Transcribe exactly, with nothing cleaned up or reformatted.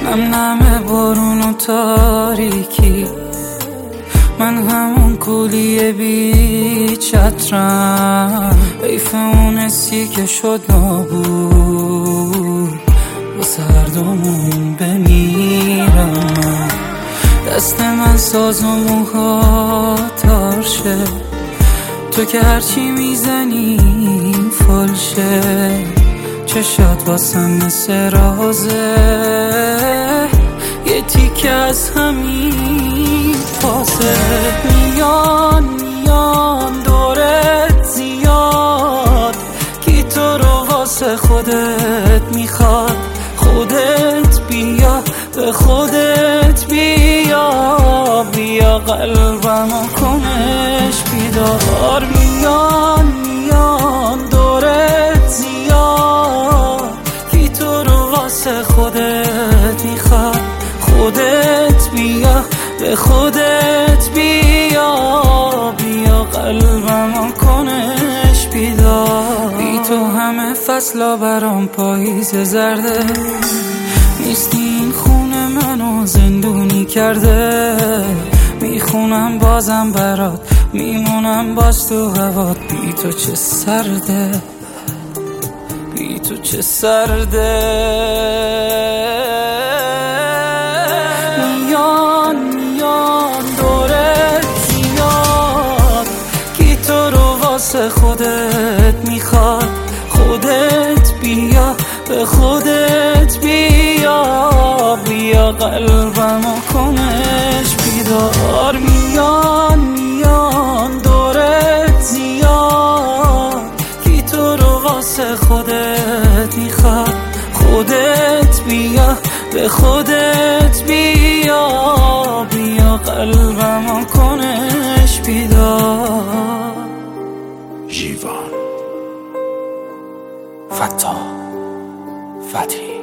نم نم بارون و تاریکی، من همون کولی بی چترم. حیف اون حسی که شد نابود، با سردمون بمیرم. دست من ساز و موها تارشه، تو که هرچی میزنی فالشه. چشات واسم مثل رازه، یه تیکه از همین پاسه. میان میان دورت زیاد، کی تو رو واسه خودت میخواد. خودت بیا به خودت بیا، بیا قلبمو کنش بیدار. میان میان دورت زیاد، کی تو رو واسه خودت میخواد. خودت بیا به خودت بیا، بیا قلبمو کنش بیدار. بی تو همه فصلا برام پاییز زرده، نیستی این خونه منو زندونی کرده. میخونم بازم برات، میمونم باز تو هوات. بی تو چه سرده، بی تو چه سرده. میان میان دورت زیاد، کی تو رو واسه خودت میخواد. خودت بیا به خودت بیا، بیا قلبمو کنش بیدار. میان میان دورت زیاد، کی تو رو واسه خودت میخواد. خودت بیا به خودت بیا، بیا قلبمو کنش بیدار. ژیوان، فتاح فتحی.